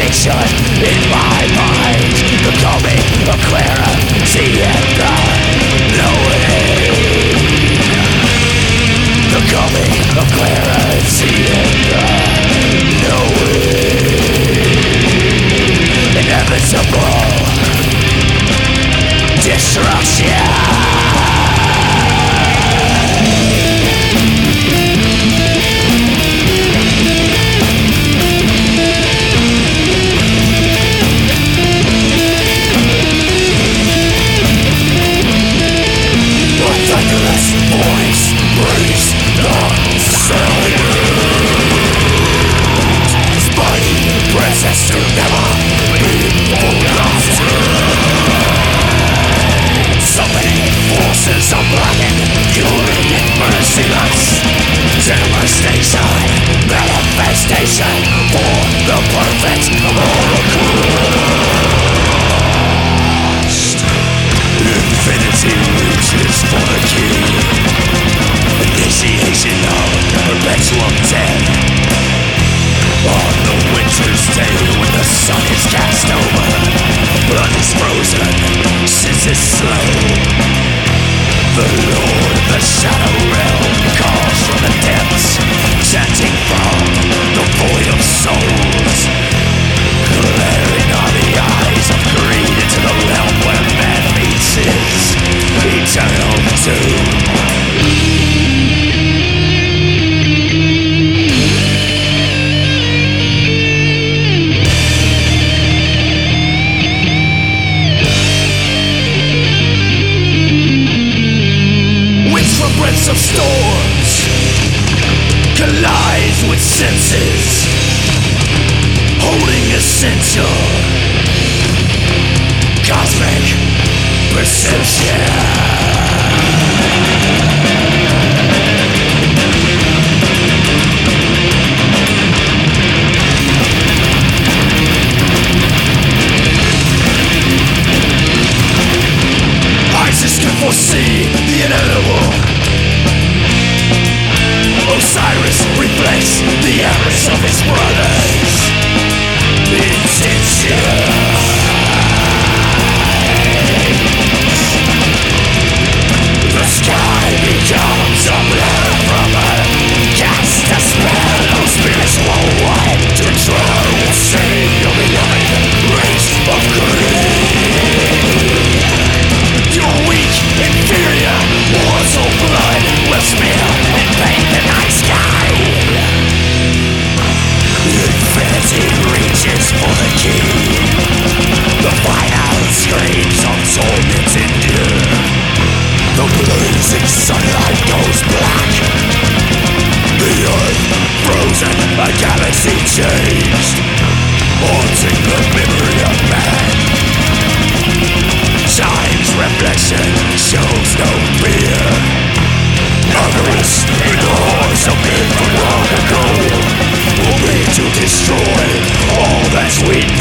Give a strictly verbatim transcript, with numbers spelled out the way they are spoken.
devastation in my mind, becoming a clearer seeing the knowing, becoming a clearer seeing the knowing, inevitable destruction. Voice breaks the silence. Body presence to never be forgotten. So many forces are blocking, fury merciless. Devastation, manifestation for the perfect holocaust. Infinity reaches for the key. Initiation of perpetual death. On the winter's day when the sun is cast over, blood is frozen, senses slow. The Lord of the Shadow Realm calls from the depths, chanting from the void of souls, glaring on the eyes of greed into the realm where man meets his eternal doom. Of storms collides with senses, holding essential cosmic perception. Isis can foresee the inevitable. Osiris reflects the avarice of his brothers. Intention. The sky becomes a blur from earth. Cast a spell of spiritual wine to control the state of the young race of greed. Your weak, inferior, mortal blood will smear and paint the night sky. Infinity reaches for the key. The final screams of torment endure. The blazing sunlight goes black. The earth frozen, a galaxy changed, haunting the memory of man. Time's reflection shows no fear. Avarice in the hearts of men from long ago will be to destroy all that's we